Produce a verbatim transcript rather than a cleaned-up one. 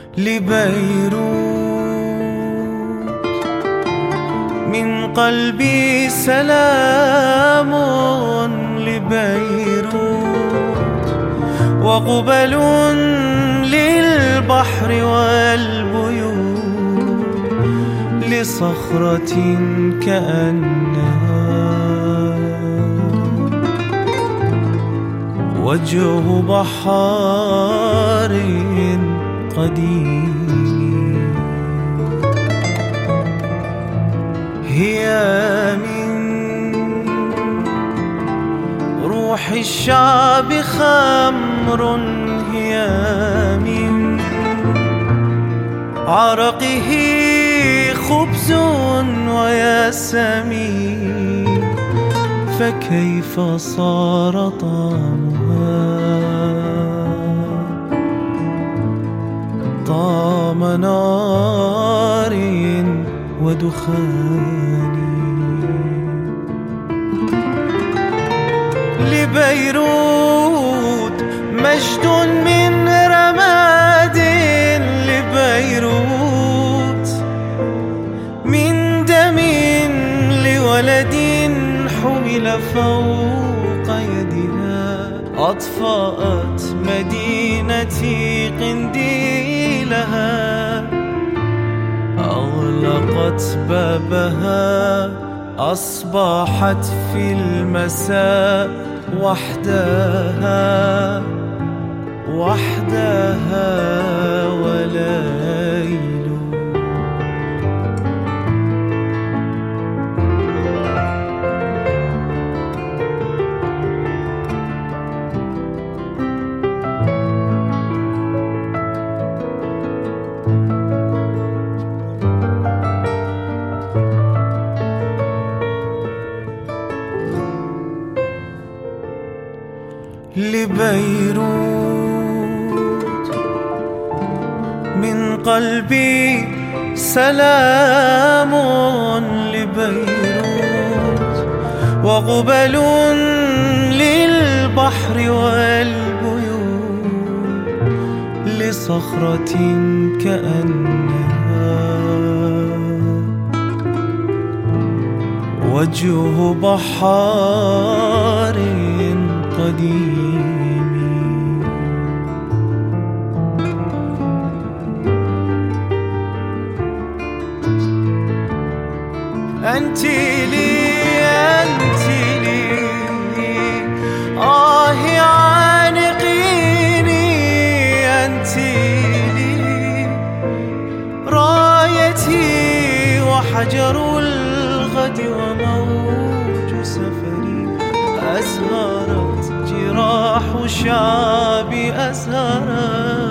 لبيروت من قلبي سلام لبيروت، وقبل للبحر والبيوت لصخرة كأنها وجه بحار قديم. هي من روح الشعب خمر، هي من عرقه خبز وياسمين، فكيف صار طعمها طعم نار ودخان. لبيروت مجد من رماد، لبيروت من دم لولد حمل فوق يدها، أطفأت مدينتي قنديلها، أغلقت بابها، أصبحت في المساء وحدها وحدها وليل. لبيروت من قلبي سلام لبيروت، وقبل للبحر والبيوت لصخرة كأنها وجه بحار قديم. أنت لي أنت لي آه عانقيني، أنت لي رايتي وحجر الغد وموج سفري، أزهرت جراح شعبي أزهرت